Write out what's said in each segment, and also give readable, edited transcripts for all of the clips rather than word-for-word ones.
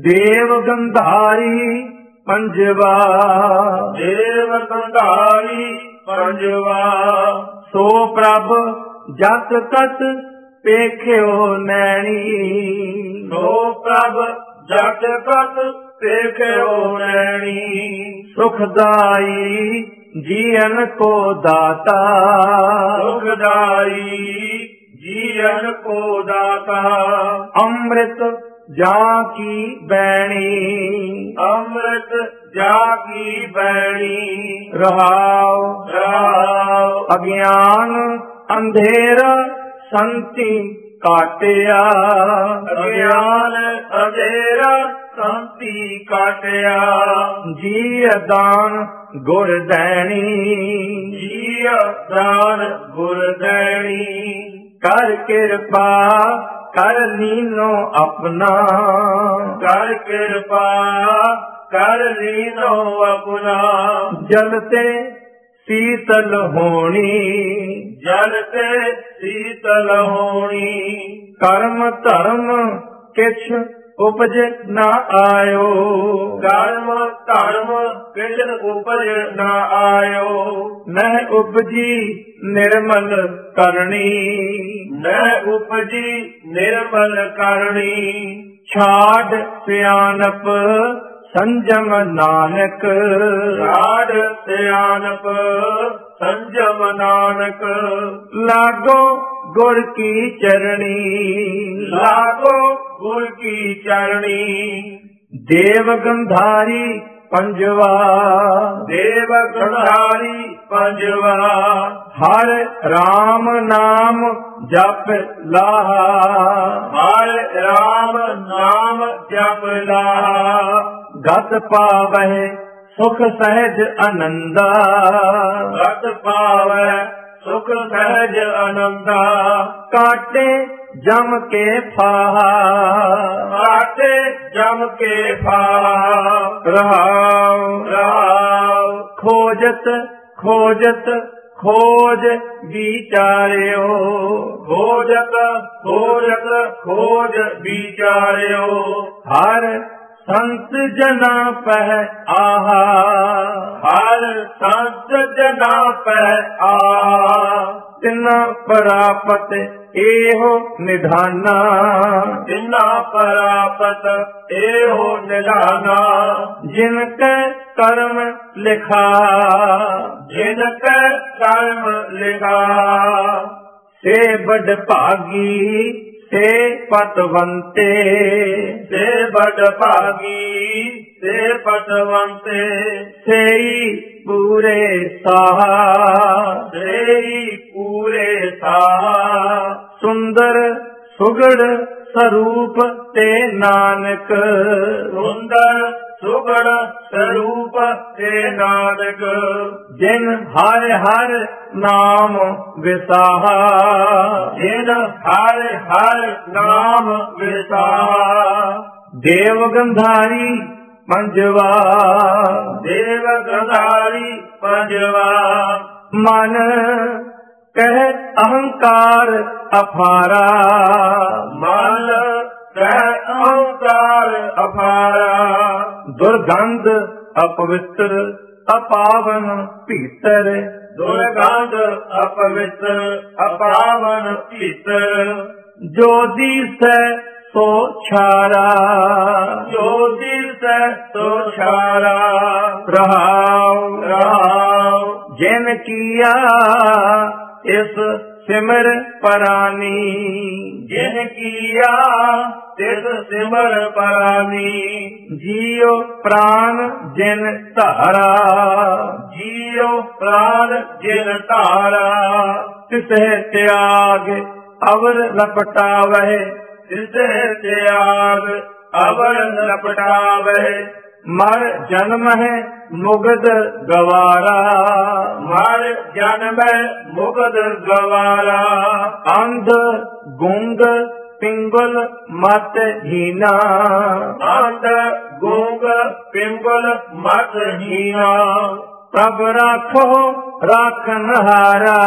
ਦੇਵ ਗੰਧਾਰੀ ਪੰਜਵਾ, ਦੇਵ ਗੰਧਾਰੀ ਪੰਜਵਾ। ਸੋ ਪ੍ਰਭ ਜਤ ਤਤ ਪੇਖਿਓ ਨੈਣੀ, ਸੋ ਪ੍ਰਭ ਜਤ ਤਤ ਪੇਖਿਓ ਨੈਣੀ। ਸੁਖਦਾਈ ਜੀਵਨ ਕੋ ਦਾਤਾ, ਸੁਖਦਾਈ ਜੀਵਨ ਕੋ ਦਾਤਾ। ਅੰਮ੍ਰਿਤ ਜਾ ਕੀ ਬੈਣੀ, ਅੰਮ੍ਰਿਤ ਜਾ ਕੀ ਬੈਣੀ। ਰਹਾਉ ਰਹਾਉ ਅਗਿਆਨ ਅੰਧੇਰਾ ਸੰਤੀ ਕਾਟਿਆ, ਅਗਿਆਨ ਅੰਧੇਰਾ ਸੰਤੀ ਕਾਟਿਆ। ਜੀ ਦਾਨ ਗੁਰ ਦੈਣੀ, ਜੀ ਦਾਨ ਗੁਰ ਦੈਣੀ। ਕਰ ਕਿਰਪਾ ਕਰ ਲੀਨੋ ਆਪਣਾ, ਕਰ ਕਿਰਪਾ ਕਰ ਲੀਨੋ ਆਪਣਾ। ਜਲ ਤੇ ਸੀਤਲ ਹੋਣੀ, ਜਲ ਤੇ ਸੀਤਲ ਹੋਣੀ। ਕਰਮ ਧਰਮ ਕਿਛ ਉਪਜ ਨਾ ਆਇਓ, ਕਰਮ ਧਰਮ ਕਿਛ ਉਪਜ ਨਾ ਆਇਓ। ਨਹਿ ਉਪਜੀ ਨਿਰਮਲ ਕਰਨੀ, ਨਹਿ ਉਪਜੀ ਨਿਰਮਲ ਕਰਨੀ। ਛਾੜ ਸਿਆਣਪ ਸੰਜਮ ਨਾਨਕ, ਛਾੜ ਸਿਆਣਪ ਸੰਜਮ ਨਾਨਕ। ਲਾਗੋ ਗੁਰ ਕੀ ਚਰਣੀ, ਲਾਗੋ ਗੁਰ ਕੀ ਚਰਣੀ। ਦੇਵ ਗੰਧਾਰੀ ਪੰਜਵਾ, ਦੇਵ ਗੰਧਾਰੀ ਪੰਜਵਾ। ਹਰ ਰਾਮ ਨਾਮ ਜਪ ਲਾਹਾ, ਹਰ ਰਾਮ ਨਾਮ ਜਪ ਲਾਹਾ। ਗਤ ਪਾਵਹਿ ਸੁਖ ਸਹਿਜ ਆਨੰਦਾ, ਗਤ ਪਾਵੈ ਸੁਖ ਸਹਿਜ ਆਨੰਦਾ। ਕਾਟੇ ਜਮ ਕੇ ਫਾਹਾ, ਕਾਟੇ ਜਮ ਕੇ ਫਾਹਾ। ਰਹਾਉ ਰਹਾਉ ਖੋਜਤ ਖੋਜਤ ਖੋਜ ਵਿਚਾਰਿਓ, ਖੋਜਤ ਖੋਜਤ ਖੋਜ ਵਿਚਾਰਿਓ। ਹਰ ਸੰਤ ਜਨਾ ਪਹਿ ਆਹਾ, ਹਰ ਸੰਤ ਜਨਾ ਪਹਿ ਆਹਾ। ਤਿਨਾ ਪ੍ਰਾਪਤ ਇਹੋ ਨਿਧਾਨਾ, ਤਿਨਾ ਪ੍ਰਾਪਤ ਇਹੋ ਨਿਧਾਨਾ। ਜਿਨ ਕੈ ਕਰਮ ਲਿਖਾ, ਜਿਨ ਕੈ ਕਰਮ ਲਿਖਾ। ਸੇ ਬੜ ਭਾਗੀ ਸੇ ਪਤਵੰਤੇ, ਸੇ ਬੜ ਭਾਗੀ ਸੇ ਪਤਵੰਤੇ। ਸੇਈ ਪੂਰੇ ਸਾਹਾ, ਸੇਈ ਪੂਰੇ ਸਾਹਾ। ਸੁੰਦਰ ਸੁਗੜ ਸਰੂਪ ਤੇ ਨਾਨਕ, ਸੁੰਦਰ ਸੁਗੜ ਸਰੂਪ ਤੇ ਨਾਨਕ। ਜਿਨ ਹਰਿ ਹਰਿ ਨਾਮ ਵਿਸਾਹਾ, ਜਿਨ ਹਰਿ ਹਰਿ ਨਾਮ ਵਿਸਾਹਾ। ਦੇਵ ਗੰਧਾਰੀ ਪੰਜਵਾ, ਦੇਵ ਗੰਧਾਰੀ ਪੰਜਵਾ। ਮਨ ਕਹਿ ਅਹੰਕਾਰ ਅਫਾਰਾ, ਮਨ ਕਹਿ ਅਹੰਕਾਰ ਅਫਾਰਾ। ਦੁਰਗੰਧ ਅਪਵਿੱਤਰ ਅਪਾਵਨ ਭੀਤਰ, ਦੁਰਗੰਧ ਅਪਵਿੱਤਰ ਅਪਾਵਨ ਭੀਤਰ। ਜੋ ਦੀਸੈ ਸੋ ਛਾਰਾ, ਜੋ ਦਿਸੈ ਸੋ ਛਾਰਾ। ਰਹਾਉ ਰਹਾਉ ਜਿਨ ਕੀਆ ਇਸ ਸਿਮਰ ਪਰਾਨੀ, ਜਿਨ ਕੀਆ ਤਿਸ ਸਿਮਰ ਪਰਾਨੀ। ਜੀਉ ਪ੍ਰਾਨ ਜਿਨ ਧਾਰਾ, ਜੀਉ ਪ੍ਰਾਨ ਜਿਨ ਧਾਰਾ। ਤਿਸਹਿ ਤਿਆਗ ਅਵਰ ਲਪਟਾਵਹਿ, ਤਿਸਹਿ ਤਿਆਗ ਅਵਰ ਲਪਟਾਵਹਿ। ਮਰ ਜਨਮ ਹੈ ਮੁਗਧ ਗਵਾਰਾ, ਮਰ ਜਨਮੈ ਮੁਕਤ ਗਵਾਰਾ। ਅੰਧ ਗੁੰਗ ਪਿੰਗਲ ਮਤ ਹੀਨਾ, ਅੰਧ ਗੂੰਗ ਪਿੰਗਲ ਮਤ ਹੀਨਾ। ਪ੍ਰਭ ਰਾਖੋ ਰਾਖਨਹਾਰਾ,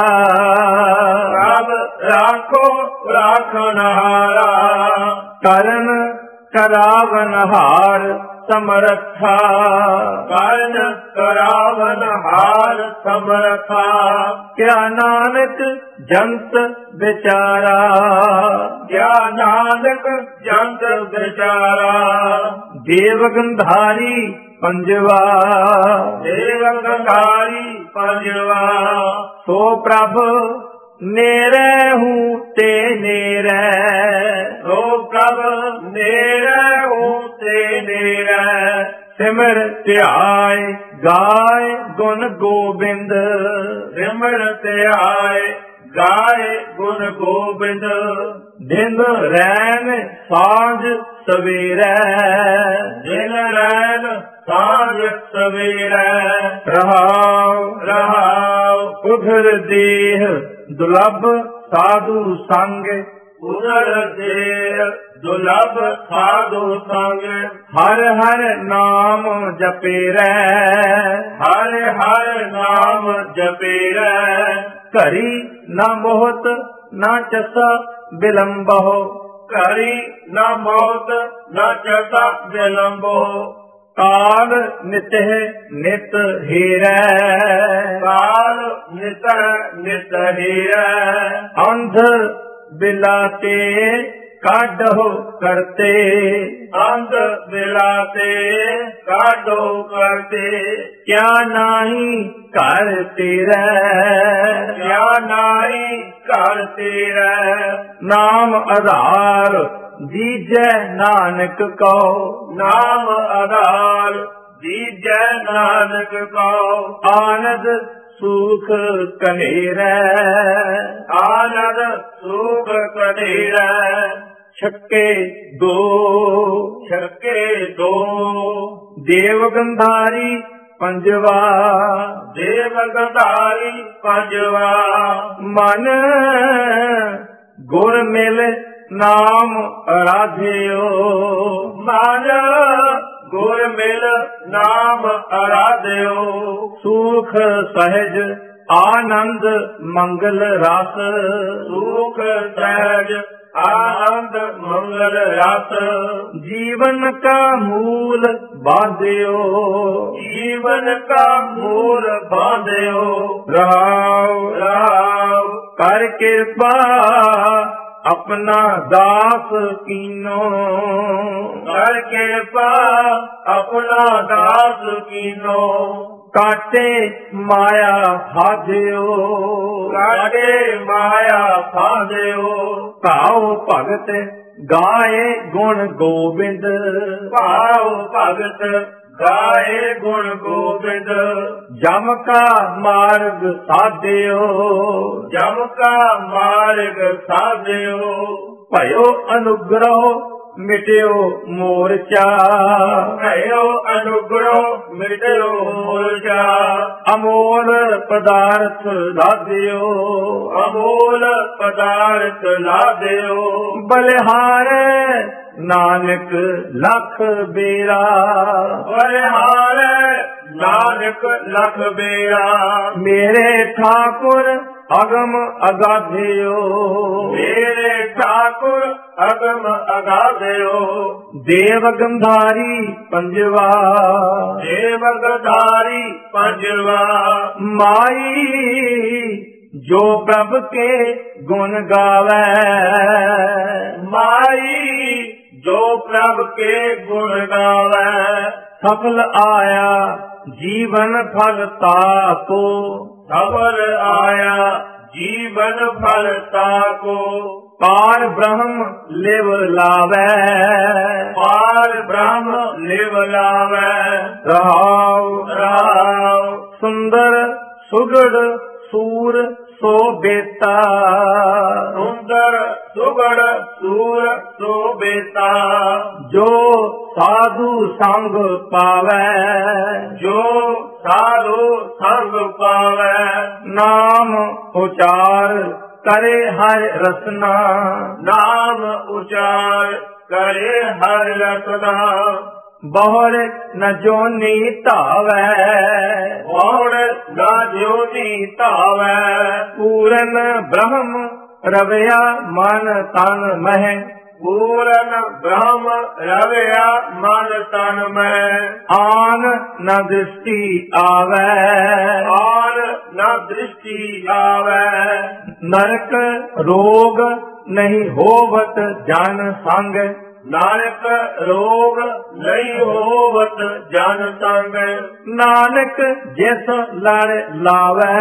ਪ੍ਰਭ ਰਾਖੋ ਰਾਖਨਹਾਰਾ। ਕਰਨ करावन हार समरथा। ਕਰਨ ਕਰਾਵਨ ਹਾਰ ਸਮਰਥਾ। क्या नानक जंत विचारा। ਕਿਆ ਨਾਨਕ ਜੰਤ ਵਿਚਾਰਾ। देव गंधारी पंजवा। ਦੇਵ ਗੰਧਾਰੀ ਪੰਜਵਾ। सो प्रभ नेरे हूँ ते नेरे। ਸੋ ਪ੍ਰਭ ਨੇਰੇ ਹੂੰ ਤੇ ਨੇਰੇ। सिमर ध्याय गाय गुण गोबिंद। ਸਿਮਰ ਧਿਆਏ ਗਾਏ ਗੁਣ ਗੋਬਿੰਦ। दिन रैन सांझ सवेरे। ਦਿਨ ਰੈਨ ਸਾਂਝ ਸਵੇਰੇ। रहाओ ਰਹਾਉ उधर देह दुलभ साधु संग। ਉਦਰ ਦੇ ਦੁਲਭ ਸਾਧੂ ਸੰਗ। हर हर नाम जपेरै। ਹਰ ਹਰ ਨਾਮ ਜਪੇਰੈ। घड़ी न मोहत न चसा विलंबहो। ਘਰੀ ਨ ਮੌਤ ਨ ਚਸਾ ਵਿਲੰਬੋ। काल नित्य नित हेरै। ਕਾਲ ਨਿਤ ਨਿਤ ਹੀਰੈ। अंध बिलाते काढ़ो करते। ਅੰਧ ਬਿਲਾਤੇ ਕਾਢੋ ਕਰਤੇ। क्या नाही घर तेरै। ਕਿਆ ਨਾਹੀ ਘਰ ਤੇਰਾ। नाम आधार दीजै नानक को। ਨਾਮ ਆਧਾਰ ਦੀਜੈ ਨਾਨਕ ਕਉ। आनंद सुख कनेरै। ਆਨੰਦ ਸੁਖ ਕਢੇਰੈ। छक्के दो ਛੱਕੇ ਦੋ। देव गंधारी पंजवा। ਦੇਵ ਗੰਧਾਰੀ ਪੰਜਵਾ। मन गुर मिल नाम आराध्यो। ਮਨ ਗੁਰ ਮਿਲ ਨਾਮ ਆਰਾਧਿਓ। सुख सहज आनंद मंगल रस। ਸੁਖ ਸਹਿਜ ਆਨੰਦ ਮੰਗਲ ਰਸ। जीवन का मूल बांध्यो। ਜੀਵਨ ਕਾ ਮੂਲ ਬਾਂਧਿਓ। रहाओ ਰਾਵ कर कृपा अपना दास कीनो। ਕਰ ਕਿਰਪਾ ਆਪਣਾ ਦਾਸ ਕੀਨੋ। काटे माया साध्यो। ਕਾਟੇ ਮਾਇਆ ਫਾਂਦਿਓ। भाव भगत गाए गुण गोबिंद। ਭਾਵ ਭਗਤ ਗਾਏ ਗੁਣ ਗੋਬਿੰਦ। जम का मार्ग साध्यो। ਜਮ ਕਾ ਮਾਰਗ ਸਾਧਿਓ। भयो अनुग्रह मिट्यो मोर्चा। ਭਇਓ ਅਨੁਗ੍ਰਹ ਮਿਟਿਓ ਮੋਰਚਾ। अमोल पदार्थ लाध्यो। ਅਮੋਲ ਪਦਾਰਥ ਲਾਧਿਓ। बलिहार नानक लख बेरा। ਬਲਿਹਾਰ ਨਾਨਕ ਲਖ ਬੇਰਾ। मेरे ठाकुर अगम अगाध्यो। ਮੇਰੇ ਠਾकुर ਅਗਮ ਅਗਾਧਿਓ। देव गंधारी पंजवा। ਦੇਵ ਗੰਧਾਰੀ ਪੰਜਵਾ। माई जो प्रभ के गुण गावै। ਮਾਈ ਜੋ ਪ੍ਰਭ ਕੇ ਗੁਣ ਗਾਵੈ। सफल आया जीवन फल ताको। ਸਫਲ ਆਇਆ ਜੀਵਨ ਫਲ ਤਾਕੋ। पार ब्रह्म लिव लावै। ਪਾਰ ਬ੍ਰਹਮ ਲਿਵ ਲਾਵੈ। रहाओ ਰਾਵ सुंदर सुगड़ सूर सो बेता। ਸੁੰਦਰ ਸੁਗੜ ਸੂਰ ਸੋਬੇਤਾ। जो साधु संग पावै। ਜੋ ਸਾਧੂ ਸੰਗ ਪਾਵੈ। नाम उचार करे हर रसना। ਨਾਮ ਉਚਾਰ ਕਰੇ ਹਰ ਰਸਨਾ। बहुर न जोनी धावै। ਔੜ ਨਾ ਜੋਨੀ ਧਾਵੈ। पूरन ब्रह्म रवया मन तन मह। ਪੂਰਨ ਬ੍ਰਹਮ ਰਵਿਆ ਮਨ ਤਨ ਮੈਂ। ਆਨ ਨ ਦ੍ਰਿਸ਼ਟੀ ਆਵੈ, ਆਨ ਨ ਦ੍ਰਿਸ਼ਟੀ ਆਵੈ। ਨਰਕ ਰੋਗ ਨਹੀਂ ਹੋਵਤ ਜਨ ਸੰਗ, ਨਾਨਕ ਰੋਗ ਨਹੀਂ ਹੋਵਤ ਜਨ ਸੰਗ। ਨਾਨਕ ਜਿਸ ਲੜ ਲਾਵੈ,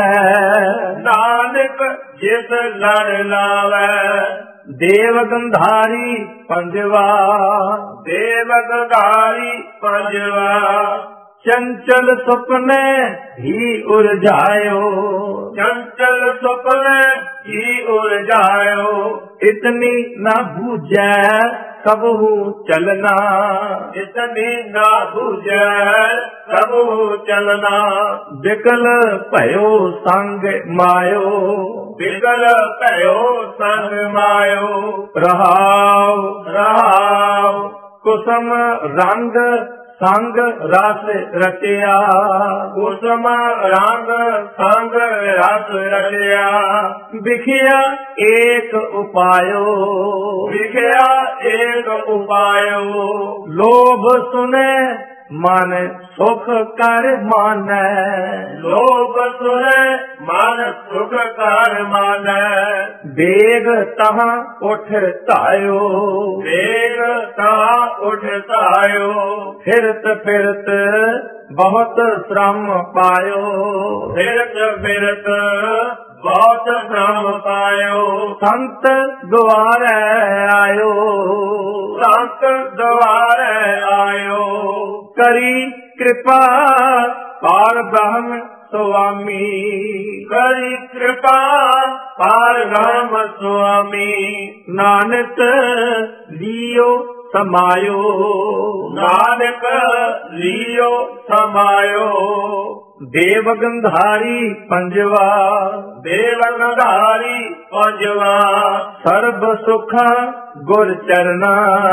ਨਾਨਕ ਜਿਸ ਲੜ ਲਾਵੈ। ਦੇਵ ਗੰਧਾਰੀ ਪੰਜਵਾ, ਦੇਵ ਗੰਧਾਰੀ ਪੰਜਵਾ। ਚੰਚਲ ਸੁਪਨੇ ਹੀ ਉਰਝਾਇਓ, ਚੰਚਲ ਸੁਪਨੇ ਹੀ ਉਰਝਾਇਓ। ਇਤਨੀ ਨਾ ਬੂਝੈ ਕਬਹੂ ਚਲਨਾ, ਇਤਨੀ ਨਾ ਬੂਝੈ ਕਬਹੂ ਚਲਨਾ। ਬਿਕਲ ਭਇਓ ਸੰਗ ਮਾਇਓ, ਬਿਕਲ ਭਇਓ ਸੰਗ ਮਾਇਓ। ਰਹਾਉ ਰਹਾਉ ਕੁਸਮ ਰੰਗ ਸੰਗ ਰਸ ਰਚਿਆ, ਕੁਸਮ ਰੰਗ ਸੰਗ ਰਸ ਰਚਿਆ। ਵਿਖਿਆ ਏਕ ਉਪਾਇਓ, ਵਿਖਿਆ ਏਕ ਉਪਾਇਓ। ਲੋਭ ਸੁਨੇ ਮਨ ਸੁਖ ਕਰ ਮਾਨੈ, ਲੋਭ ਸੁਨੇ ਮਨ ਸੁਖ ਕਰ ਮਾਨੈ। ਵੇਗ ਤਹਾਂ ਉਠ ਧਾਇਓ, ਵੇਗ ਤਾਂ ਉਠ ਧਾਇਓ। ਫਿਰਤ ਫਿਰਤ ਬਹੁਤ ਸ਼ਰਮ ਪਾਇਓ, ਫਿਰਤ ਫਿਰਤ ਬਹੁਤ ਭ੍ਰਮ ਪਾਇਓ। ਸੰਤ ਦੁਆਰੈ ਆਇਓ, ਸੰਤ ਦੁਆਰੇ ਆਇਓ। ਕਰੀ ਕਿਰਪਾ ਪਾਰ ਬ੍ਰਹਮ ਸੁਆਮੀ, ਕਰੀ ਕਿਰਪਾ ਪਾਰ ਬ੍ਰਹਮ ਸੁਆਮੀ। ਨਾਨਕ ਲੀਓ ਸਮਾਇਓ, ਨਾਨਕ ਲੀਓ ਸਮਾਇਓ। ਦੇਵ ਗੰਧਾਰੀ ਪੰਜਵਾ, ਦੇਵ ਗੰਧਾਰੀ ਪੰਜਵਾ। ਸਰਬ ਸੁਖਾ ਗੁਰ ਚਰਨਾ,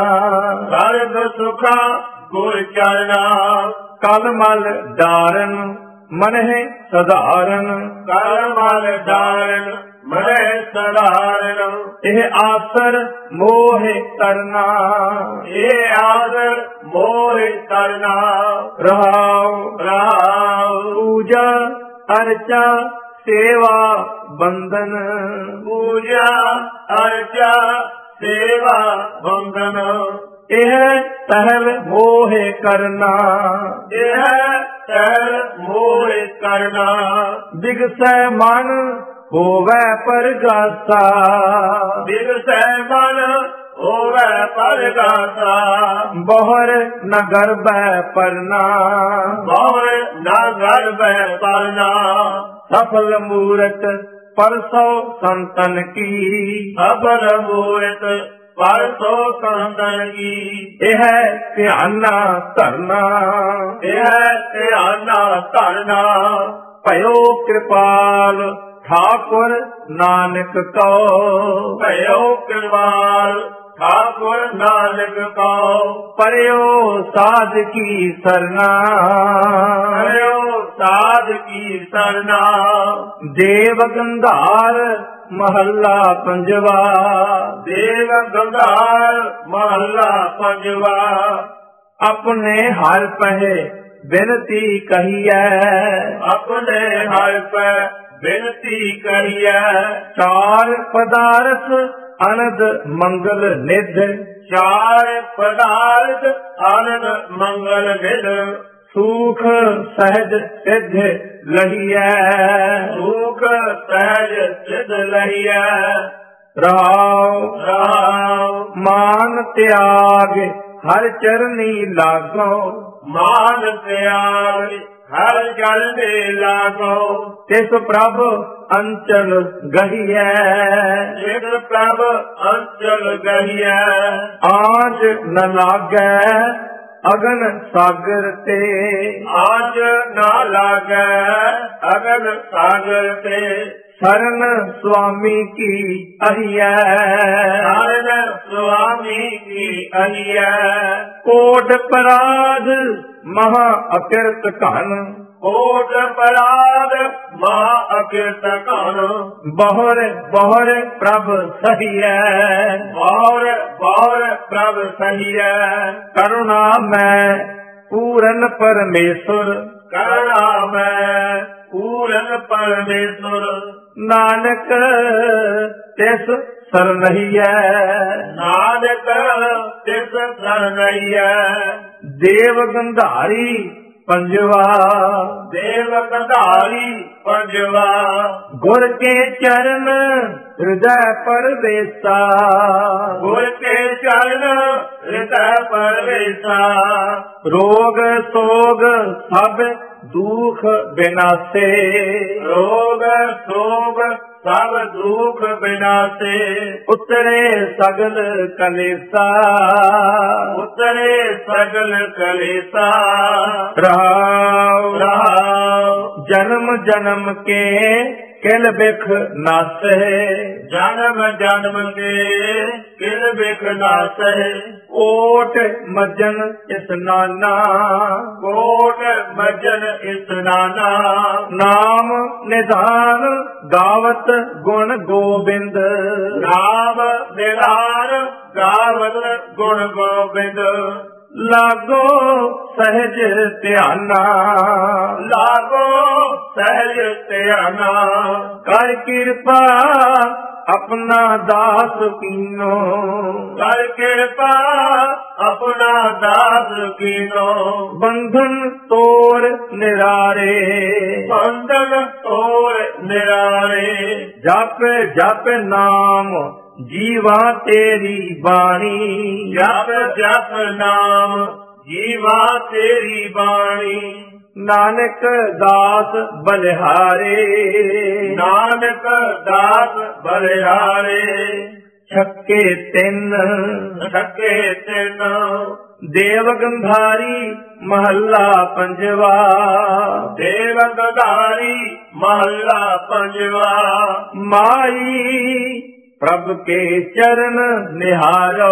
ਸਰਬ ਸੁਖਾ ਗੁਰ ਚਰਨਾ। ਕਲਮਲ ਡਾਰਨ ਮਨਹਿ ਸਧਾਰਨ, ਕਰਮਲ ਡਾਰਨ ਮਨਹਿ ਸਧਾਰਨ। ਇਹ ਆਸਰ ਮੋਹਿ ਕਰਨਾ, ਇਹ ਆਦਰ ਮੋਹ ਕਰਨਾ। ਰਹਾਉ ਰਹਾਉ ਪੂਜਾ ਅਰਚਾ ਸੇਵਾ ਬੰਦਨ, ਪੂਜਾ ਅਰਚਾ ਸੇਵਾ ਬੰਦਨ। ਇਹ ਪਹਿਲ ਮੋਹਿ ਕਰਨਾ, ਇਹ ਤਰ ਮੋਹ ਕਰਨਾ। ਬਿਗਸੈ ਮਨ ਹੋਵੈ ਪਰਗਾਸਾ, ਬਿਗਸੈ ਮਨ ਹੋਵੈ ਪਰਗਾਸਾ। ਬਹੁਰ ਨ ਗਰਬੈ ਪਰਨਾ, ਬਹੁ ਨਾ ਗਰਬੈ ਪਰਨਾ। ਸਫਲ ਮੂਰਤ ਪਰਸੋ ਸੰਤਨ ਕੀ, ਅਬਰ ਮੂਰਤ ਪਰਸੋ ਸੰਤਨ ਕੀ। ਇਹ ਧਿਆਨਾ ਧਰਨਾ, ਇਹ ਧਿਆਨਾ ਧਰਨਾ। ਭਇਓ ਕਿਰਪਾਲ ਠਾਕੁਰ ਨਾਨਕ ਕਉ, ਭਇਓ ਕਿਰਪਾਲ ਠਾਕੁਰ ਨਾਨਕ ਕਉ। ਪਰਿਓ ਸਾਧ ਕੀ ਸਰਨਾ, ਭਇਓ ਸਾਧ ਕੀ ਸਰਨਾ। ਦੇਵ ਗੰਧਾਰ ਮਹੱਲਾ ਪੰਜਵਾ, ਦੇਵ ਗੰਧਾਰ ਮਹੱਲਾ ਪੰਜਵਾ। ਆਪਣੇ ਹਰ ਪਹਿ ਬਿਨਤੀ ਕਹੀਐ, ਆਪਣੇ ਹਰਿ ਪੈ ਬਿਨਤੀ ਕਰੀਐ। ਚਾਰ ਪਦਾਰਥ ਅਨੰਦ ਮੰਗਲ ਨਿਧ, ਚਾਰ ਪਦਾਰਥ ਆਨੰਦ ਮੰਗਲ ਨਿਧ। ਸੂਖ ਸਹਿਜ ਸਿਧ ਲਹੀਐ, ਸੁਖ ਸਹਿਜ ਸਿਧ ਲਹੀਐ। ਰਹਾਉ ਰਹਾਉ ਮਾਨ ਤਿਆਗ ਹਰ ਚਰਨੀ ਲਾਗੋ, ਮਾਨ ਤਿਆਗ ਹਰ ਚਰਨੇ ਲਾਗੋ। ਤਿਸ ਪ੍ਰਭ ਅੰਚਲ ਗਹੀਐ, ਜਿਸ ਪ੍ਰਭ ਅੰਚਲ ਗਹੀਐ। ਆਜ ਨ ਲਾਗੈ ਅਗਨ ਸਾਗਰ ਤੇ, ਆਜ ਨਾ ਲਾਗੈ ਅਗਨ ਸਾਗਰ ਤੇ। ਸਰਨ ਸੁਆਮੀ ਕੀ ਅਹੀਐ, ਸਰਨ ਸੁਆਮੀ ਕੀ ਅਹੀਐ। ਕੋਟ ਪਰਾਧ ਮਹਾ ਅਕਿਰਤ ਘਨ, ਕੋਟ ਪਰਾਦ ਮਹਾ ਅਕਿਰਤ ਘਨ। ਬਹੁਰ ਬਹੁਰ ਪ੍ਰਭ ਸਹੀਐ, ਬਹੁਰ ਬਹੁਰ ਪ੍ਰਭ ਸਹੀਐ। ਕਰੁਣਾ ਮੈਂ ਪੂਰਨ ਪਰਮੇਸ਼ਰ, ਕਰੁਣਾ ਮੈਂ ਪੂਰਨ ਪਰਮੇਸ਼ਰ। ਨਾਨਕ ਤਿਸ ਸਰਨਹੀਐ, ਨਾਨਕ ਤਿਸ ਸਰਨਹੀਐ। ਦੇਵ ਗੰਧਾਰੀ ਪੰਜਵਾ, ਦੇਵ ਗੰਧਾਰੀ ਪੰਜਵਾ। ਗੁਰ ਕੇ ਚਰਨ ਹਿਰਦੈ ਪਰਵੇਸਾ, ਗੁਰ ਕੇ ਚਰਨ ਹਿਰਦੈ ਪਰਵੇਸਾ। ਰੋਗ ਸੋਗ ਸਭ ਦੁਖ ਬਿਨਾਸੇ, ਰੋਗ ਸੋਗ ਸਭ ਦੁਖ ਬਿਨਾਸੇ। ਉਤਰੇ ਸਗਲ ਕਲੇਸਾ, ਉਤਰੇ ਸਗਲ ਕਲੇਸਾ। ਰਹਾਉ ਰਹਾਉ ਜਨਮ ਜਨਮ ਕੇ ਕਿਲ ਬਿਖ ਨਾਸੈ, ਜਨਮ ਜਨਮ ਕੇ ਕਿਲ ਬਿਖ ਨਾਸੈ। ਓਟ ਮਜਨ ਇਸਨਾਨਾ, ਕੋਟ ਮਜਨ ਇਸਨਾਨਾ। ਨਾਮ ਨਿਧਾਨ ਗਾਵਤ ਗੁਣ ਗੋਬਿੰਦ, ਨਾਮ ਨਿਧਾਨ ਗਾਵਤ ਗੁਣ ਗੋਬਿੰਦ। ਲਾਗੋ ਸਹਿਜ ਧਿਆਨਾ, ਲਾਗੋ ਸਹਿਜ ਧਿਆਨਾ। ਕਰ ਕਿਰਪਾ ਆਪਣਾ ਦਾਸ ਕੀਨੋ, ਕਰ ਕਿਰਪਾ ਆਪਣਾ ਦਾਸ ਕੀਨੋ। ਬੰਧਨ ਤੋੜ ਨਿਰਾਰੇ, ਬੰਧਨ ਤੋੜ ਨਿਰਾਰੇ। ਜਪ ਜਪ ਨਾਮ ਜੀਵਾ ਤੇਰੀ ਬਾਣੀ, ਜਪ ਜਪ ਨਾਮ ਜੀਵਾ ਤੇਰੀ ਬਾਣੀ। ਨਾਨਕ ਦਾਸ ਬਲਿਹਾਰੇ, ਨਾਨਕ ਦਾਸ ਬਲਿਹਾਰੇ। ਛੱਕੇ ਤਿੰਨ ਸਕੇ ਤਿਨ। ਦੇਵ ਗੰਧਾਰੀ ਮਹੱਲਾ ਪੰਜਵਾ, ਦੇਵ ਗੰਧਾਰੀ ਮਹੱਲਾ ਪੰਜਵਾ। ਮਾਈ ਪ੍ਰਭ ਕੇ ਚਰਨ ਨਿਹਾਰੋ,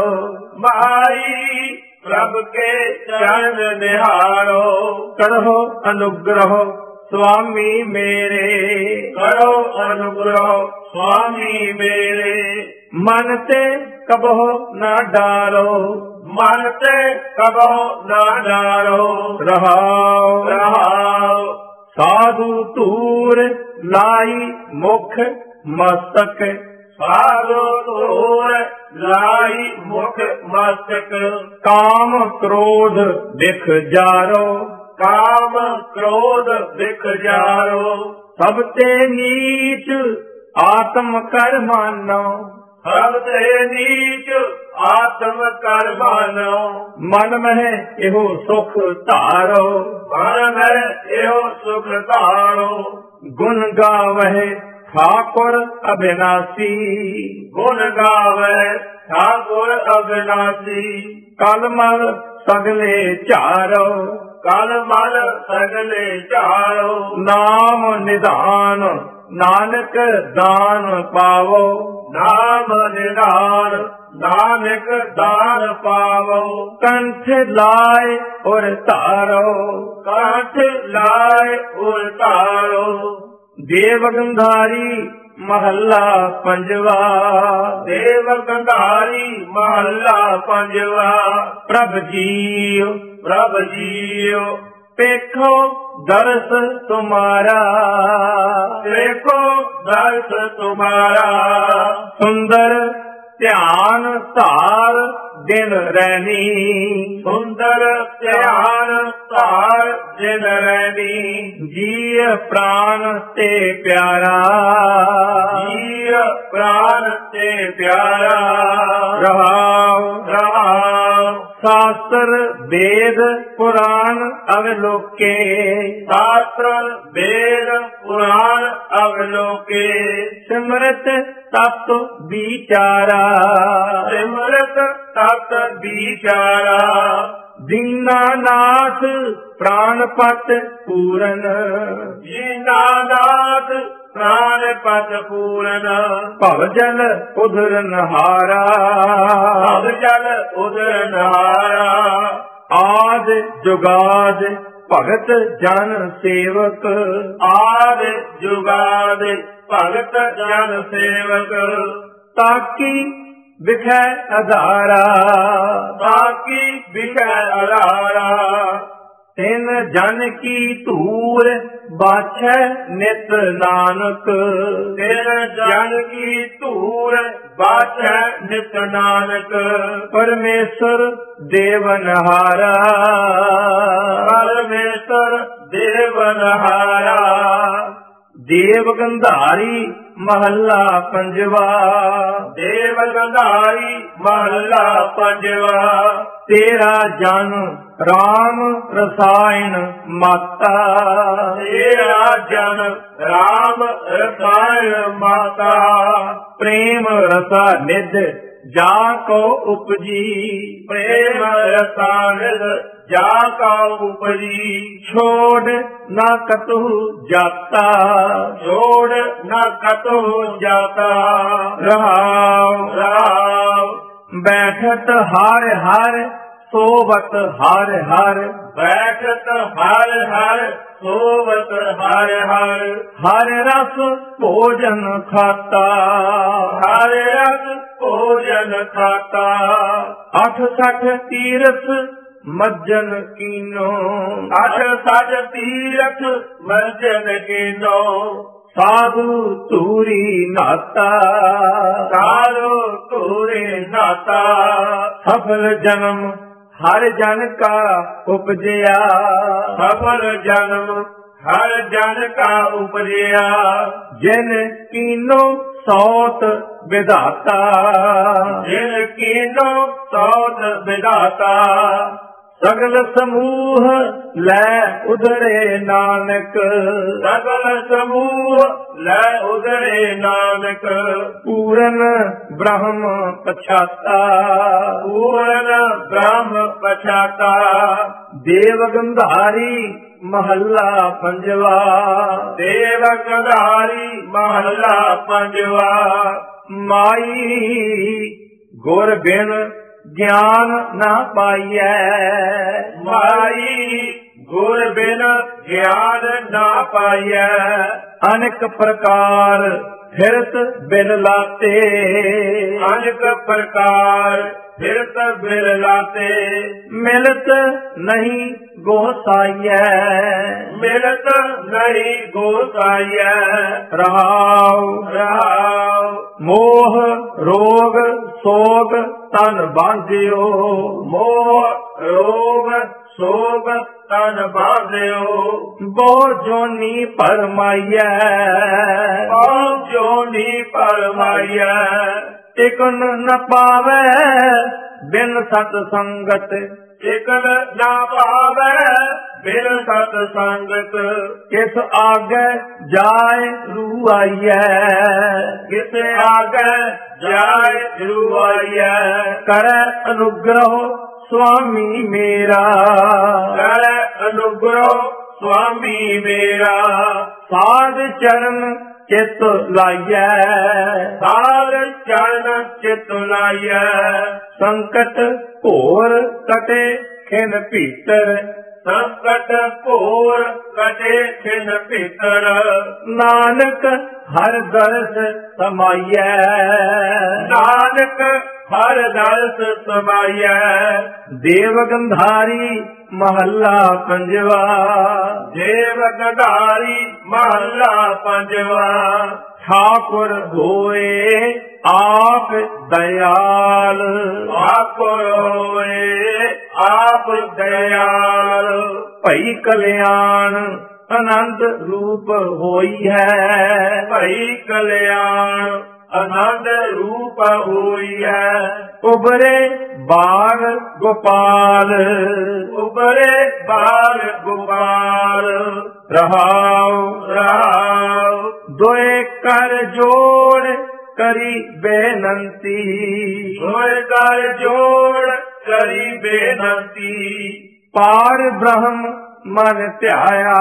ਮਾਈ ਪ੍ਰਭ ਕੇ ਚਰਨ ਨਿਹਾਰੋ। ਕਰੋ ਅਨੁਗ੍ਰਹ ਸੁਆਮੀ ਮੇਰੇ, ਕਰੋ ਅਨੁਗ੍ਰਹ ਸੁਆਮੀ ਮੇਰੇ। ਮਨ ਤੇ ਕਬਹੁ ਨਾ ਡਾਰੋ, ਮਨ ਤੇ ਕਬਹੁ ਨਾ ਡਾਰੋ। ਰਹਾਉ ਰਹਾਉ ਸਾਧੂ ਧੂਰ ਲਾਈ ਮੁਖ ਮਸਤਕ, ਸਾਧੂ ਧੂਰ ਲਾਈ ਮੁਖ ਮਸਤਕ। ਕਾਮ ਕ੍ਰੋਧ ਦਿਖ ਜਾਰੋ, ਕਾਮ ਕ੍ਰੋਧ ਦਿਖ ਜਾਰੋ। ਸਭ ਤੇ ਨੀਚ ਆਤਮ ਕਰ ਮਾਨੋ, ਸਭ ਤੇ ਨੀਚ ਆਤਮ ਕਰ ਮਾਨੋ। ਮਨ ਮਹਿ ਇਹੋ ਸੁਖ ਧਾਰੋ, ਮਨ ਮੈਂ ਇਹੋ ਸੁਖ ਧਾਰੋ। ਗੁਣ ਗਾਵਹਿ ਠਾਕੁਰ ਅਬਿਨਾਸੀ, ਗੁਣ ਗਾਵੇ ਠਾਕੁਰ ਅਬਿਨਾਸੀ। ਕਲ ਮਲ ਸਗਲੇ ਝਾਰੋ, ਕਲ ਮਲ ਸਗਲੇ ਝਾਰੋ। ਨਾਮ ਨਿਧਾਨ ਨਾਨਕ ਦਾਨ ਪਾਵੋ, ਨਾਮ ਨਿਧਾਨ ਨਾਨਕ ਦਾਨ ਪਾਵੋ। ਕੰਠ ਲਾਇ ਔਰ ਧਾਰੋ, ਕੰਠ ਲਾਇ ਉਰ ਧਾਰੋ। ਦੇਵ ਗੰਧਾਰੀ ਮਹੱਲਾ ਪੰਜਵਾ, ਦੇਵ ਗੰਧਾਰੀ ਮਹੱਲਾ ਪੰਜਵਾ। ਪ੍ਰਭ ਜੀਉ ਪ੍ਰਭ ਜੀਉ ਪੇਖੋ ਦਰਸ ਤੁਮਾਰਾ, ਦੇਖੋ ਦਰਸ ਤੁਮਾਰਾ। ਸੁੰਦਰ ਧਿਆਨ ਧਾਰ ਦਿਨ ਰਹਿਣੀ, ਸੁੰਦਰ ਧਿਆਨ ਧਾਰ ਦਿਨ ਰਹਿਣੀ। ਜੀ ਪ੍ਰਾਨ ਤੇ ਪਿਆਰਾ, ਜੀ ਪ੍ਰਾਨ ਤੇ ਪਿਆਰਾ। ਰਹਾਉ ਰਹਾਉ ਸ਼ਾਸਤਰ ਵੇਦ ਪੁਰਾਣ ਅਵਲੋਕੇ, ਸ਼ਾਸਤਰ ਵੇਦ ਪੁਰਾਣ ਅਵਲੋਕੇ। ਸਿਮਰਤ ਤਤ ਵਿਚਾਰਾ, ਸਿਮਰਤ ਤਤ ਵਿਚਾਰਾ। ਦੀਨਾਨਾਥ ਪ੍ਰਾਨਪਤ ਪੂਰਨ, ਦੀਨਾਨਾਥ ਪ੍ਰਾਨਪਤ ਪੂਰਨ। ਭਵ ਜਲ ਉਧਰਨ ਹਾਰਾ, ਭਵ ਜਲ ਉਦਰਨਹਾਰਾ। ਆਦ ਜੁਗਾਦ ਭਗਤ ਜਨ ਸੇਵਕ। ਆਦਿ ਜੁਗਾਦ ਭਗਤ ਜਨ ਸੇਵਕ। ਤਾਕੀ ਵਿਖੈ ਅਧਾਰਾ, ਤਾਕੀ ਵਿਖੈ ਅਧਾਰਾ। ਤਿਨ ਜਨ ਕੀ ਧੂਰ ਬਾਛੈ ਨਿਤ ਨਾਨਕ। ਤਿਨ ਜਨ ਕੀ ਧੂਰ ਬਾਛੈ ਨਿਤ ਨਾਨਕ। ਪਰਮੇਸ਼ਰ ਦੇਵਨਹਾਰਾ, ਪਰਮੇਸ਼ਰ ਦੇਵਨਹਾਰਾ। ਦੇਵ ਗੰਧਾਰੀ ਮਹੱਲਾ ਪੰਜਵਾ। ਦੇਵ ਗੰਧਾਰੀ ਮਹੱਲਾ ਪੰਜਵਾ। ਤੇਰਾ ਜਨ ਰਾਮ ਰਸਾਇਣ ਮਾਤਾ। ਤੇਰਾ ਜਨ ਰਾਮ ਰਸਾਇਣ ਮਾਤਾ। ਪ੍ਰੇਮ ਰਸਾ ਨਿਧ ਜਾ ਕੋ ਉਪਜੀ। ਪ੍ਰੇਮ ਰਸਾਇਣ ਜਾ ਕਉ ਉਪਜੀ। ਛੋੜ ਨਾ ਕਤੁ ਜਾਤਾ, ਛੋੜ ਨ ਕਤਹੁ ਜਾਤਾ। ਰਹਾਉ ਰਾਮ ਬੈਠਤ ਹਰ ਹਰ ਸੋਵਤ ਹਰ ਹਰ। ਬੈਠਤ ਹਰ ਹਰ ਸੋਵਤ ਹਰ ਹਰ। ਹਰ ਰਸ ਭੋਜਨ ਖਾਤਾ, ਹਰ ਰਸ ਭੋਜਨ ਖਾਤਾ। 68 ਤੀਰਥ ਮੱਜਨ ਕੀਨੋ। 68 ਤੀਰਥ ਮਰਜਨ ਕੀਨੋ। ਸਾਧੂ ਧੂਰੀ ਨਾਤਾ, ਸਾਧੂ ਧੂਰੀ ਨਾਤਾ। ਸਫਲ ਜਨਮ ਹਰ ਜਨ ਕਾ ਉਪਜਿਆ। ਸਫਲ ਜਨਮ ਹਰ ਜਨ ਕਾ ਉਪਜਿਆ। ਜਿਨ ਕੀਨੋ ਸੌਤ ਵਿਧਾਤਾ, ਜਿਨ ਕੀਨੋ ਸੌਤ ਵਿਧਾਤਾ। ਸਗਲ ਸਮੂਹ ਲੈ ਉਧਰੇ ਨਾਨਕ। ਸਗਲ ਸਮੂਹ ਲੈ ਉਧਰੇ ਨਾਨਕ। ਪੂਰਨ ਬ੍ਰਹਮ ਪਛਾਤਾ, ਪੂਰਨ ਬ੍ਰਹਮ ਪਛਾਤਾ। ਦੇਵ ਗੰਧਾਰੀ ਮਹੱਲਾ ਪੰਜਵਾ। ਦੇਵ ਗੰਧਾਰੀ ਮਹੱਲਾ ਪੰਜਵਾ। ਮਾਈ ਗੁਰ ਬਿਨ ਗਿਆਨ ਨਾ ਪਾਈਐ। ਮਾਈ ਗੁਰ ਬਿਨ ਗਿਆਨ ਨਾ ਪਾਈਐ। ਅਨੇਕ ਪ੍ਰਕਾਰ ਫਿਰਤ ਬਿਨ ਲਾਤੇ। ਅਨੇਕ ਪ੍ਰਕਾਰ ਫਿਰਤ ਬਿਨ ਲਾਤੇ। ਮਿਲਤ ਨਹੀਂ ਗੋਸਾਈਐ। ਮਿਲਤ ਨਹੀਂ ਗੋਸਾਈਐ। ਰਹਾਉ ਰਾਮ ਮੋਹ ਰੋਗ ਸੋਗ ਤਨ ਬਾਂਧਿਓ। ਮੋਹ ਰੋਗ ਸੋਗ ਤਨ ਬਾਂਧਿਓ। ਬਹੁ ਜੋਨੀ ਪਰਮਾਈਐ। ਬਹੁ ਜੋਨੀ ਪਰਮਾਈਐ। ਟਿਕਨ ਨ ਪਾਵੈ ਬਿਨ ਸਤ ਸੰਗਤ। ਟਿਕਨ ਨਾ ਪਾਵੈ ਬਿਨ ਸਤ ਸੰਗਤ। ਕਿਸ ਆਗੇ ਜਾਏ ਰੂ ਆਈਐ। ਕਿਸ ਆਗੇ ਜਾਏ ਰੂ ਆਈਐ। ਕਰੈ ਅਨੁਗ੍ਰਹ ਸੁਆਮੀ ਮੇਰਾ। ਕਰੈ ਅਨੁਗ੍ਰਹ ਸੁਆਮੀ ਮੇਰਾ। ਸਾਧ ਚਰਨ ਚਿਤ ਲਾਈਐ। ਸਾਧ ਚਰਨ ਚਿਤ ਲਾਈਐ। ਸੰਕਟ ਘੋਰ ਕਟੇ ਖਿਨ ਭੀਤਰ। ਸੰਕਟ ਘੋਰ ਕਟੇ ਖਿਨ ਭੀਤਰ। ਨਾਨਕ ਹਰ ਦਰਸ ਸਮਾਈਐ। ਨਾਨਕ ਹਰ ਦਰਸ ਸਮਾਈਐ। ਦੇਵ ਗੰਧਾਰੀ ਮਹੱਲਾ ਪੰਜਵਾ। ਦੇਵ ਗੰਧਾਰੀ ਮਹੱਲਾ ਪੰਜਵਾ। ਠਾਕੁਰ ਹੋਏ ਆਪ ਦਇਆਲ। ਠਾਕੁਰ ਹੋਏ ਆਪ ਦਇਆਲ। ਭਈ ਕਲਿਆਣ ਆਨੰਦ ਰੂਪ ਹੋਈ ਹੈ। ਭਈ ਕਲਿਆਣ ਆਨੰਦ ਰੂਪ ਹੋਈ ਹੈ। ਉਬਰੇ ਬਾਲ ਗੋਪਾਲ। ਉਬਰੇ ਬਾਲ ਗੋਪਾਲ। ਰਹਾਉ ਰਾਮ ਦੋਏ ਕਰ ਜੋੜ ਕਰੀ ਬੇਨੰਤੀ। ਦੋਏ ਕਰ ਜੋੜ ਕਰੀ ਬੇਨੰਤੀ। ਪਾਰ ਬ੍ਰਹਮ ਮਨ ਧਿਆਇਆ।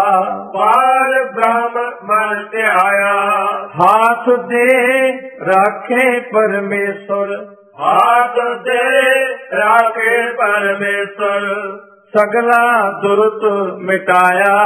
ਪਾਰ ਬ੍ਰਹਮ ਮਨ ਧਿਆਇਆ। ਹਾਥ ਦੇ ਰਾਖੇ ਪਰਮੇਸ਼ਰ। ਹਾਥ ਦੇ ਰਾਖੇ ਪਰਮੇਸ਼ਰ। ਸਗਲਾ ਦੁਰਤ ਮਿਟਾਇਆ,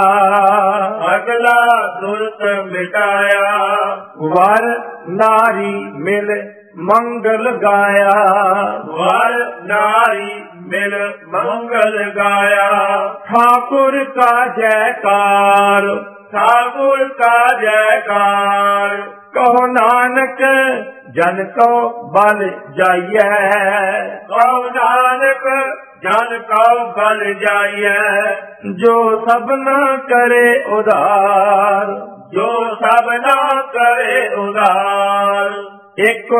ਅਗਲਾ ਦੁਰਤ ਮਿਟਾਇਆ। ਵਰ ਨਾਰੀ ਮਿਲ ਮੰਗਲ ਗਾਇਆ, ਵਰ ਨਾਰੀ ਮਿਲ ਮੰਗਲ ਗਾਇਆ। ਠਾਕੁਰ ਕਾ ਜੈਕਾਰ, ਠਾਕੁਰ ਕਾ ਜੈਕਾਰ। ਕਹੋ ਨਾਨਕ ਜਨ ਕੋ ਬਲ ਜਾਈਐ, ਕਹੋ ਨਾਨਕ ਜਨ ਕਉ ਬਲ ਜਾਈਐ। ਜੋ ਸਭਨਾ ਕਰੇ ਉਧਾਰ, ਜੋ ਸਭਨਾ ਕਰੇ ਉਧਾਰ। ਇੱਕ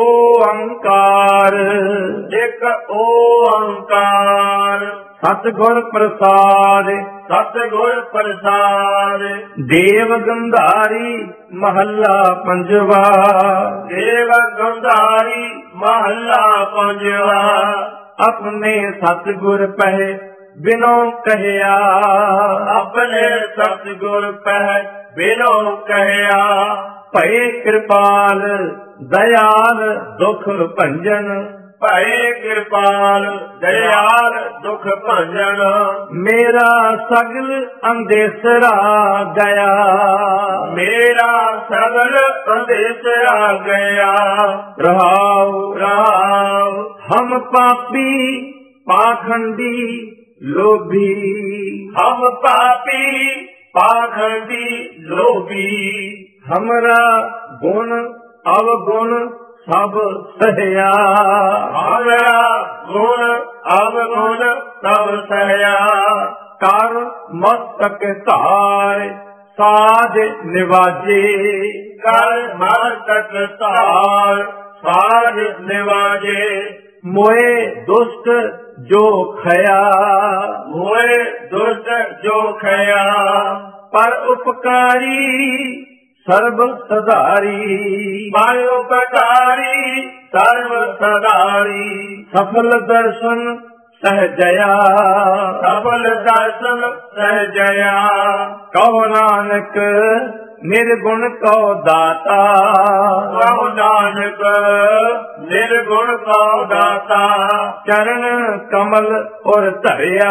ਓੰਕਾਰ, ਇੱਕ ਓੰਕਾਰ। ਸਤਿਗੁਰ ਪ੍ਰਸਾਦ, ਸਤਿਗੁਰ ਪ੍ਰਸਾਦ। ਦੇਵ ਗੰਧਾਰੀ ਮਹੱਲਾ ਪੰਜਵਾ, ਦੇਵ ਗੰਧਾਰੀ ਮਹੱਲਾ ਪੰਜਵਾ। ਆਪਣੇ ਸਤਿਗੁਰ ਪਹਿ ਬਿਨੋ ਕਹਿਆ, ਆਪਣੇ ਸਤਿਗੁਰ ਪਹਿ ਬਿਨੋ ਕਹਿਆ। ਭਏ ਕਿਰਪਾਲ ਦਇਆਲ ਦੁਖ ਭੰਜਨ, ਭਏ ਕਿਰਪਾਲ ਦਇਆਲ ਦੁਖ ਭੰਜਨ। ਮੇਰਾ ਸਗਲ ਅੰਦੇਸਰਾ ਗਿਆ, ਮੇਰਾ ਸਗਲ ਅੰਦੇਸਰਾ ਗਿਆ। ਰਹਾਉ ਰਾਮ ਹਮ ਪਾਪੀ ਪਾਖੰਡੀ ਲੋਭੀ, ਹਮ ਪਾਪੀ ਪਾਖੰਡੀ ਲੋਭੀ। ਹਮਰਾ ਗੁਣ ਅਵਗੁਣ ਸਭ ਸਹਿਆ, ਹਮਰਾ ਗੁਣ ਅਵਗੁਣ ਸਭ ਸਹਿਆ। ਕਰ ਮਸਤਕ ਧਾਰ ਸਾਧ ਨਿਵਾਜੇ, ਕਰ ਮਸਤਕ ਧਾਰ ਸਾਧ ਨਿਵਾਜੇ। ਮੋਏ ਦੁਸ਼ਟ ਜੋ ਖਇਆ, ਹੋਏ ਦੁਸ਼ਟ ਜੋ ਖਇਆ। ਪਰ ਉਪਕਾਰੀ ਸਰਬ ਸਧਾਰੀ, ਮਨ ਉਪਕਾਰੀ ਸਰਬ ਸਦਾਰੀ। ਸਫਲ ਦਰਸ਼ਨ ਸਹਜਇਆ, ਸਫਲ ਦਰਸ਼ਨ ਸਹਜਇਆ। ਕਹੋ ਨਾਨਕ ਨਿਰਗੁਣ ਕਉ ਦਾਤਾ, ਕਹੋ ਨਾਨਕ ਨਿਰਗੁਣ ਕਉ ਦਾਤਾ। ਚਰਨ ਕਮਲ ਉਰ ਧਰਿਆ,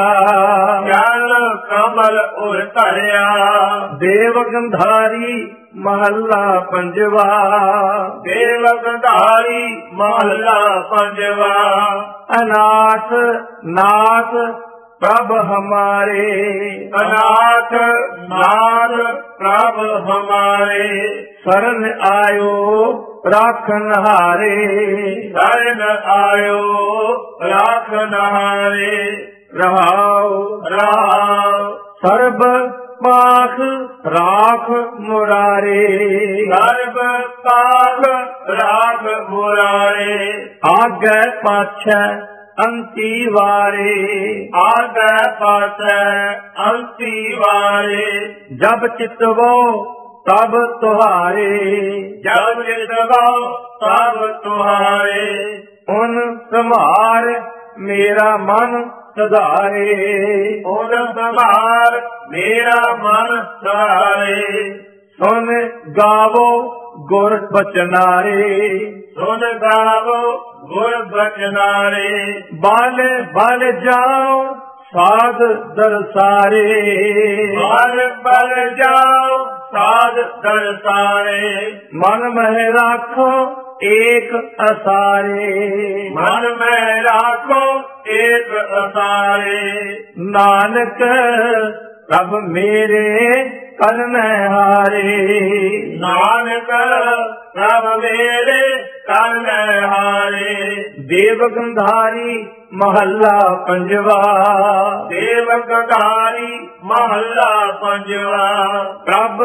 ਚਰਨ ਕਮਲ ਉਰ ਧਰਿਆ। ਦੇਵ ਗੰਧਾਰੀ ਮਹੱਲਾ ਪੰਜਵਾ, ਦੇਵ ਗੰਧਾਰੀ ਮਹੱਲਾ ਪੰਜਵਾ। ਅਨਾਥ ਨਾਥ ਪ੍ਰਭ ਹਮਾਰੇ, ਅਨਾਥ ਨਾਥ ਪ੍ਰਭ ਹਮਾਰੇ। ਸ਼ਰਨ ਆਇਓ ਰਾਖਨ ਹਾਰੇ, ਸ਼ਰਨ ਆਇਓ ਰਾਖਨ ਹਾਰੇ। ਰਹਾਉ ਰਾਮ ਸਰਬ ਪਾਖ ਰਾਖ ਮੁਰਾਰੇ, ਸਰਬ ਪਾਖ ਰਾਖ ਮੁਰਾਰੇ। ਆਗੇ ਪਾਛੈ ਅੰਤੀ ਵਾਰੇ, ਆਗੈ ਪਾਸੈ ਅੰਤੀ ਵਾਰੇ। ਜਬ ਚਿਤਵੋ ਤਬ ਤੁਹਾਰੇ, ਜਬ ਜਿਤਵੋ ਤਬ ਤੁਹਾਰੇ। ਉਨ ਸੰਭਾਰ ਮੇਰਾ ਮਨ ਸੁਧਾਰੇ, ਓਨ ਸੰਭਾਰ ਮੇਰਾ ਮਨ ਸੁਧਾਰੇ। ਸੁਨ ਗਾਵੋ ਗੁਰ ਬਚਨਾਰੇ, ਸੁਨ ਗਾਵੋ ਗੁਰ ਬਚਨਾਰੇ। ਬਲ ਬਲ ਜਾਓ ਸਾਧ ਦਰਸਾਰੇ, ਬਲ ਬਲ ਜਾਓ ਸਾਧ ਦਰਸਾਰੇ। ਮਨ ਮਹਿ ਰਾਖੋ ਏਕ ਅਸਾਰੇ, ਮਨ ਮੈਂ ਰਾਖੋ ਏਕ ਅਸਾਰੇ। ਨਾਨਕ ਪ੍ਰਭ ਮੇਰੇ ਕਰਨ ਹਾਰੇ, ਨਾਨਕ ਪ੍ਰਭ ਮੇਰੇ ਕਰਨ ਹਾਰੇ। ਦੇਵ ਗੰਧਾਰੀ ਮਹੱਲਾ ਪੰਜਵਾ, ਦੇਵ ਗੰਧਾਰੀ ਮਹੱਲਾ ਪੰਜਵਾ। ਪ੍ਰਭ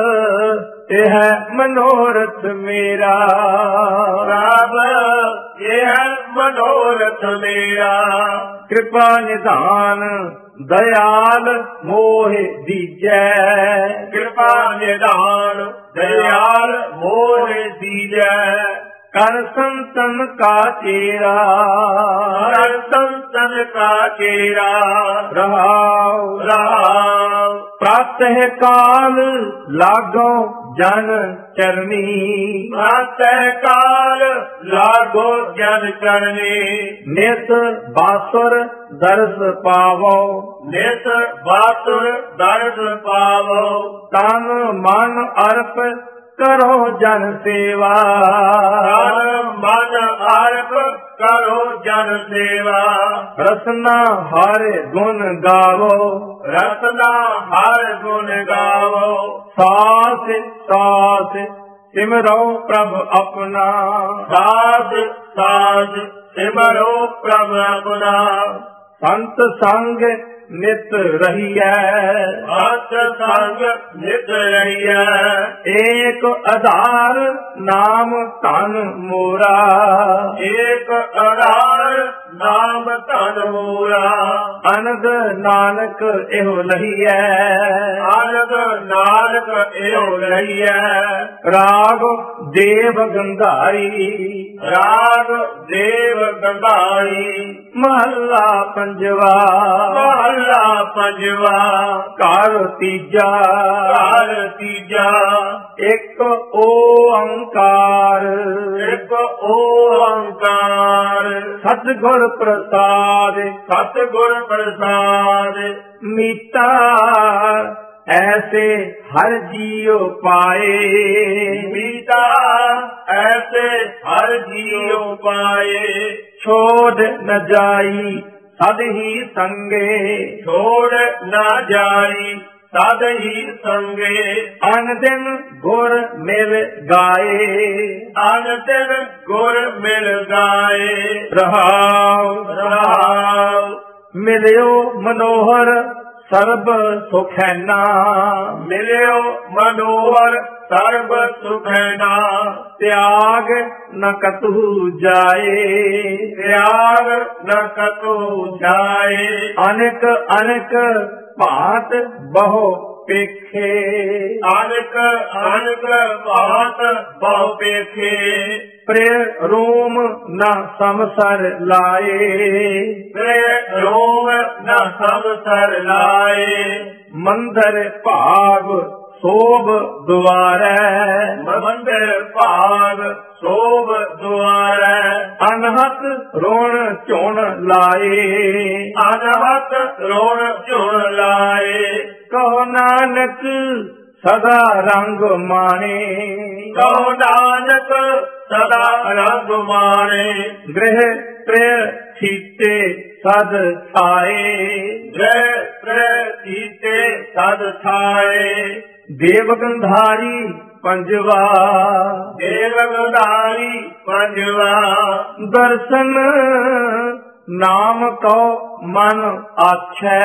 ਇਹ ਮਨੋਰਥ ਮੇਰਾ, ਪ੍ਰਭ ਇਹ ਮਨੋਰਥ ਮੇਰਾ। ਕਿਰਪਾ ਨਿਧਾਨ ਦਇਆਲ ਮੋਹ ਦੀਜੈ, ਕਿਰਪਾ ਨਿਧਾਨ ਦਇਆਲ ਮੋਹ ਦੀਜੈ। ਕਰ ਸੰਤਨ ਕਾ ਚੇਰਾ, ਹਰ ਸੰਤਨ ਕਾ ਚੇਰਾ। ਰਹਾਉ ਰਾਮ ਪ੍ਰਾਤਹਿ ਕਾਲ ਲਾਗੋ ਜਨ ਚਰਨੀ। ਮਾਤੈ ਕਾਲ ਲਾਗੋ ਜਨ ਚਰਨੀ। ਨਿਤ ਬਾਸੁਰ ਦਰਸ ਪਾਵੋ, ਨਿਤ ਬਾਸੁਰ ਦਰਸ ਪਾਵੋ। ਤਨ ਮਨ ਅਰਪ ਕਰੋ ਜਨ ਸੇਵਾ। ਤਨ ਮਨ ਅਰਪ ਕਰੋ ਜਨ ਸੇਵਾ। ਰਸਨਾ ਹਰਿ ਗੁਣ ਗਾਵੋ, ਰਸਨਾ ਹਰਿ ਗੁਣ ਗਾਵੋ। ਸਾਸ ਸਾਸ ਸਿਮਰੋ ਪ੍ਰਭ ਆਪਣਾ। ਸਾਧ ਸਾਧ ਸਿਮਰੋ ਪ੍ਰਭ ਆਪਣਾ। ਸੰਤ ਸੰਗ ਨਿਤ ਰਹੀਐ, ਹੱਥ ਸੰਗ ਨਿਤ ਰਹੀਐ। ਏਕ ਆਧਾਰ ਨਾਮ ਧਨ ਮੋਰਾ। ਏਕ ਆਧਾਰ ਨਾਮ ਧਨ ਮੋਰਾ। ਅਨੰਦ ਨਾਨਕ ਇਹੋ ਲਹੀਐ, ਆਨੰਦ ਨਾਨਕ ਇਹੋ ਲਈਐ। ਰਾਗ ਦੇਵ ਗੰਧਾਰੀ। ਰਾਗ ਦੇਵ ਗੰਧਾਰੀ। ਮਹੱਲਾ ਪੰਜਵਾ। ਮਹੱਲਾ ਪੰਜਵਾ। ਘਰ ਤੀਜਾ। ਘਰ ਤੀਜਾ। ਇੱਕ ਓੰਕਾਰ, ਇੱਕ ਓੰਕਾਰ। ਸਤਿਗੁਰ ਪ੍ਰਸਾਦ। ਸਤਿਗੁਰ ਪ੍ਰਸਾਦ। ਮੀਤਾ ਐਸੇ ਹਰ ਜੀਉ ਪਾਏ। ਮੀਤਾ ਐਸੇ ਹਰ ਜੀਉ ਪਾਏ। ਛੋੜ ਨ ਜਾਈ ਸਦ ਹੀ ਸੰਗੇ। ਛੋੜ ਨਾ ਜਾਈ ਸਦ ਹੀ ਸੰਗੇ। ਅਨ ਦਿਨ ਗੁਰ ਮਿਲ ਗਾਏ। ਅਨ ਦਿਨ ਗੁਰ ਮਿਲ ਗਾਏ। ਰਹਾਉ ਰਹਾਉ। ਮਿਲਿਓ ਮਨੋਹਰ ਸਰਬ ਸੁਖੈਨਾ। ਮਿਲਿਓ ਮਨੋਹਰ ਸਰਬ ਸੁਖੈਨਾ। ਤਿਆਗ ਨ ਕਤਹੁ ਜਾਏ। ਤਿਆਗ ਨ ਕਤਹੁ ਜਾਏ। ਅਨੇਕ ਅਨੇਕ ਭਾਂਤ ਬਹੁ ਪੇਖੇ। ਅਨਕ ਅਨਕ ਬਾਤ ਬਹੁ ਪੇਖੇ। ਪ੍ਰਿਯ ਰੋਮ ਨ ਸਮਸਰ ਲਾਏ। ਤੇ ਰੋਮ ਨ ਸੰਸਰ ਲਾਏ। ਮੰਦਰ ਭਾਗ ਸੋਭ ਦੁਆਰੈ। ਮੰਦਰ ਭਾਗ ਸੋਭ ਦੁਆਰੈ। ਅਨਹਤ ਰੋਣ ਝੁਣ ਲਾਏ। ਅਨਹਤ ਰੋਣ ਝੁਣ ਲਾਏ। ਕਹੋ ਨਾਨਕ ਸਦਾ ਰੰਗ ਮਾਣੇ। ਕਹੋ ਨਾਨਕ ਸਦਾ ਰੰਗ ਮਾਣੇ। ਗ੍ਰਹਿ ਪ੍ਰਿਯ ਸੀਤੇ ਸਦ ਥਾਏ। ਜੈ ਪ੍ਰਤੀਤੇ ਸਦ ਥਾਏ। ਦੇਵ ਗੰਧਾਰੀ ਪੰਜਵਾ। ਦੇਵ ਗੰਧਾਰੀ ਪੰਜਵਾ। ਦਰਸ਼ਨ ਨਾਮ ਕੋ ਮਨ ਆਛੈ।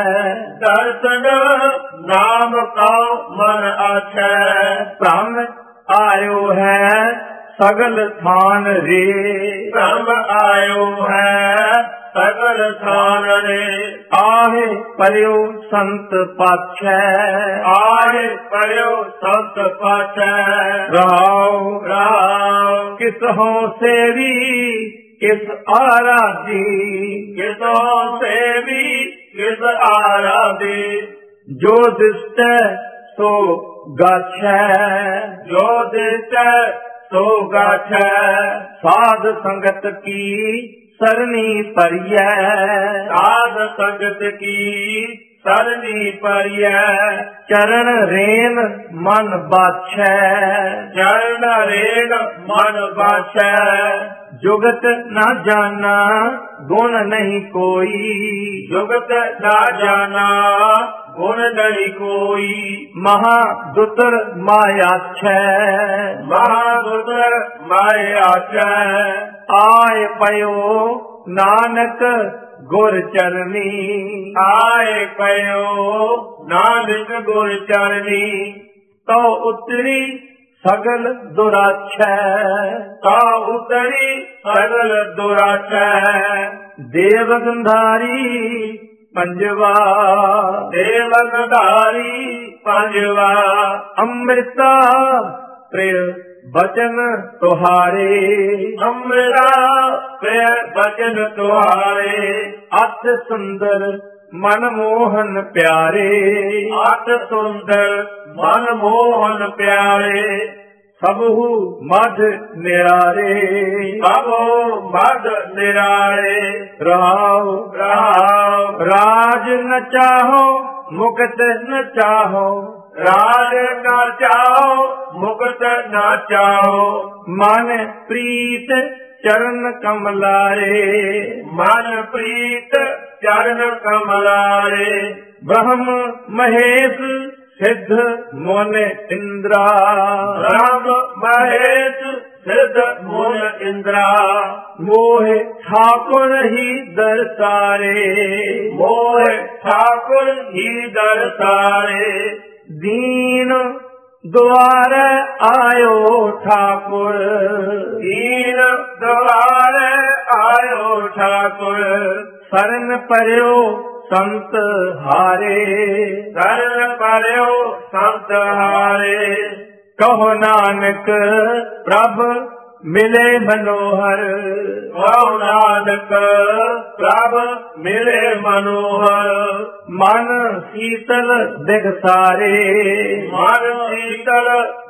ਦਰਸ਼ਨ ਨਾਮ ਕਉ ਮਨ ਆਛੈ। ਭ੍ਰਮ ਆਇਓ ਹੈ ਸਗਲ ਥਾਨ ਰੇ। ਭ੍ਰਮ ਆਇਓ ਹੈ ਸਗਲ ਥਾਨ ਰੇ। ਆਹੇ ਪਰਿਓ ਸੰਤ ਪਾਛੈ। ਆਏ ਪਰਿਓ ਸੰਤ ਪਾਛੈ। ਰਾਉ ਰਾਮ ਕਿਸ ਹੋ ਸੇਵੀ ਕਿਸ ਆਰਾਧੀ। ਕਿਸੋ ਸੇਵੀ ਕਿਸ ਆਰਾਧੀ। ਜੋ ਦਿਸਟੈ ਸੋ ਗਾਛੈ। ਜੋ ਦਿਸੈ ਸੋ ਗਾਛੈ। ਸਾਧ ਸੰਗਤ ਕੀ ਸਰਨੀ ਪਰਿਐ। ਸਾਧ ਸੰਗਤ ਕੀ ਸਰਨੀ ਪਰਿਐ। ਚਰਨ ਰੇਨ ਮਨ ਬਾਛੈ। ਚਰਨ ਰੇਨ ਮਨ ਬਾਛੈ। ਜੁਗਤ ਨਾ ਜਾਣਾ ਗੁਣ ਨਹੀਂ ਕੋਈ। ਜੁਗਤ ਨਾ ਜਾਣਾ ਗੁਣ ਨਹੀਂ ਕੋਈ। ਮਹਾ ਦੁਤਰ ਮਾਇਆਛੈ। ਮਹਾਦੁਤਰ ਮਾਇਆਛੈ। ਆਏ ਪਇਓ ਨਾਨਕ ਗੁਰ ਚਰਨੀ। ਆਏ ਪਇਓ ਨਾਨਕ ਗੁਰ ਚਰਨੀ। ਤੋ ਉਤਰੀ ਸਗਲ ਦੁਰਾਛੈ। ਤਾ ਉਤਰੀ ਸਗਲ ਦੁਰਾਛੈ। ਦੇਵ ਗੰਧਾਰੀ ਪੰਜਵਾ। ਦੇਵ ਗੰਧਾਰੀ ਪੰਜਵਾ। ਅੰਮ੍ਰਿਤਾ ਪ੍ਰਿਯ ਬਚਨ ਤੁਹਾਰੇ। ਅੰਮ੍ਰਿਤਾ ਪ੍ਰਿਯ ਬਚਨ ਤੁਹਾਰੇ। ਅਤ ਸੁੰਦਰ ਮਨ ਮੋਹਨ ਪਿਆਰੇ। ਅਤ ਸੁੰਦਰ ਮਨ ਮੋਹਨ ਪਿਆਰੇ। ਸਭਹੁ ਮਧ ਨਿਰਾਰੇ। ਸਭੋ ਮਦ ਨਿਰਾਰੇ। ਰਹਾਉ ਰਹਾਉ ਰਾਜ ਨ ਚਾਹੋ ਮੁਕਤ ਨ ਚਾਹੋ। ਰਾਜ ਨਾ ਚਾਹੋ ਮੁਕਤ ਨਾ ਚਾਹੋ। ਮਨ ਪ੍ਰੀਤ ਚਰਨ ਕਮਲਾਰੇ। ਮਨ ਪ੍ਰੀਤ ਚਰਨ ਕਮਲਾਰੇ। ਬ੍ਰਹਮ ਮਹੇਸ਼ ਸਿੱਧ ਮੋਨ ਇੰਦਰਾ। ਬ੍ਰਹਮ ਮਹੇਸ਼ ਸਿੱਧ ਮੂਲ ਇੰਦਰਾ। ਮੋਹਿ ਠਾਕੁਰ ਹੀ ਦਰਸਾਰੇ। ਮੋਹ ਠਾਕੁਰ ਹੀ ਦਰਸਾਰੇ। ਦੀਨ ਦੁਆਰ ਆਇਓ ਠਾਕੁਰ। ਦੀਨ ਦੁਆਰੇ ਆਇਓ ਠਾਕੁਰ। ਸਰਨ ਪਰਿਓ ਸੰਤ ਹਾਰੇ। ਸਰਨ ਪਰਿਓ ਸੰਤ ਹਾਰੇ। ਕਹੋ ਨਾਨਕ ਪ੍ਰਭ ਮਿਲੇ ਮਨੋਹਰ। ਕਹੋ ਨਾਨਕ ਪ੍ਰਭ ਮਿਲੇ ਮਨੋਹਰ। ਮਨ ਸੀਤਲ ਦਿਗਸਾਰੇ। ਮਨ ਸੀਤਲ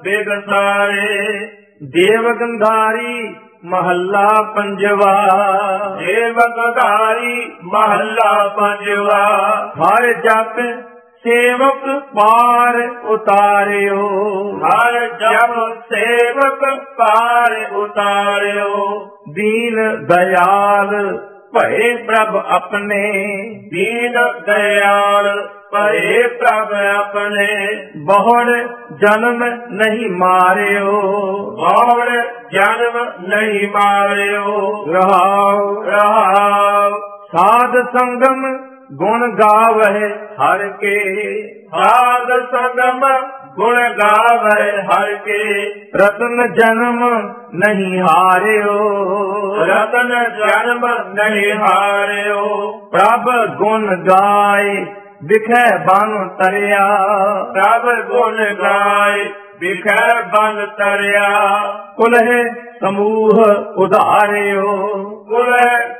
ਬਿਗਸਾਰੇ। ਦੇਵ ਗੰਧਾਰੀ ਮਹੱਲਾ ਪੰਜਵਾ। ਦੇਵ ਗੰਧਾਰੀ ਮਹੱਲਾ ਪੰਜਵਾ। ਹਰ ਜਪ ਸੇਵਕ ਪਾਰ ਉਤਾਰਿਓ। ਹਰ ਜਪ ਸੇਵਕ ਪਾਰ ਉਤਾਰਿਓ। ਦੀਨ ਦਇਆਲ ਭਏ ਪ੍ਰਭ ਆਪਣੇ। ਦੀਨ ਦਇਆਲ ਭਏ ਪ੍ਰਭ ਆਪਣੇ। ਬਹੁੜ ਜਨਮ ਨਹੀਂ ਮਾਰਿਓ। ਬਹੁੜ ਜਨਮ ਨਹੀਂ ਮਾਰਿਓ। ਰਹਾਉ ਰਹਾਉ ਸਾਧ ਸੰਗਮ ਗੁਣ ਗਾਵਹਿ ਹਰ ਕੇ। ਸਾਧ ਸੰਗਮ ਗੁਣ ਗਾਵੇ ਹਰ ਕੇ। ਰਤਨ ਜਨਮ ਨਹੀਂ ਹਾਰਿਓ। ਰਤਨ ਜਨਮ ਨਹੀਂ ਹਾਰਿਓ। ਪ੍ਰਭ ਗੁਣ ਗਾਏ ਵਿਖੇ ਬਨ ਤਰਿਆ। ਪ੍ਰਭ ਗੁਣ ਗਾਏ ਵਿਖੇ ਬਨ ਤਰਿਆ। ਕੁਲਹਿ ਸਮੂਹ ਉਧਾਰਿਓ। ਕੁਲ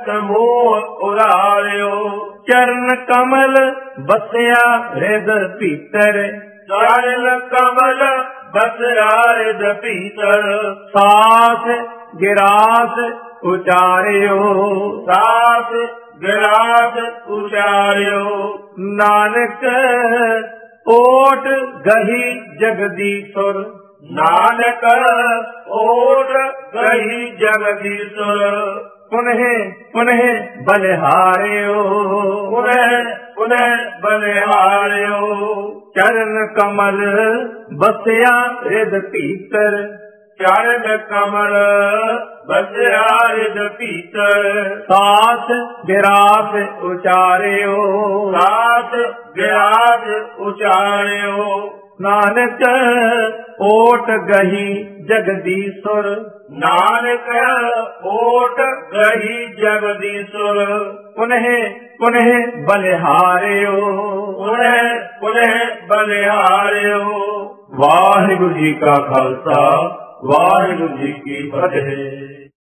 ਸਮੂਹ ਉਧਾਰਿਓ। ਚਰਨ ਕਮਲ ਬਸਿਆ ਹਿਰਦ ਭੀਤਰ। ਚਰਨ ਕਮਲ ਬਸਿਆ ਹਿਰਦ ਭੀਤਰ। ਸਾਸ ਗਿਰਾਸ ਉਚਾਰਿਓ। ਸਾਸ ਗਿਰਾਸ ਉਚਾਰਿਓ। ਨਾਨਕ ਓਟ ਗਹੀ ਜਗਦੀਸ਼ੁਰ। ਨਾਨਕ ਓਟ ਗਹੀ ਜਗਦੀਸ਼ੁਰ। ਪੁਨਹਿ ਪੁਨਹਿ ਬਲਿਹਾਰਿਓ। ਪੁਨਹਿ ਬਲਿਹਾਰਿਓ। ਚਰਨ ਕਮਲ ਬਸਿਆ ਹਿਰਦ ਭੀਤਰ। ਚਰਨ ਕਮਲ ਬਸਿਆ ਹਿਰਦ ਭੀਤਰ। ਸਾਸ ਗਿਰਾਸ ਉਚਾਰਿਓ। ਸਾਸ ਗਿਰਾਸ ਉਚਾਰਿਓ। ਨਾਨਕ ਓਟ ਗਹੀ ਜਗਦੀਸ਼ੁਰ। ਨਾਨਕ ਓਟ ਗਹੀ ਜਗਦੀਸ਼ੁਰ। ਪੁਨਹਿ ਪੁਨਹਿ ਬਲਿਹਾਰਿਓ। ਪੁਨਹਿ ਬਲਿਹਾਰਿਓ। ਵਾਹਿਗੁਰੂ ਜੀ ਕਾ ਖਾਲਸਾ ਵਾਹਿਗੁਰੂ ਜੀ ਕੀ ਫਤਿਹ।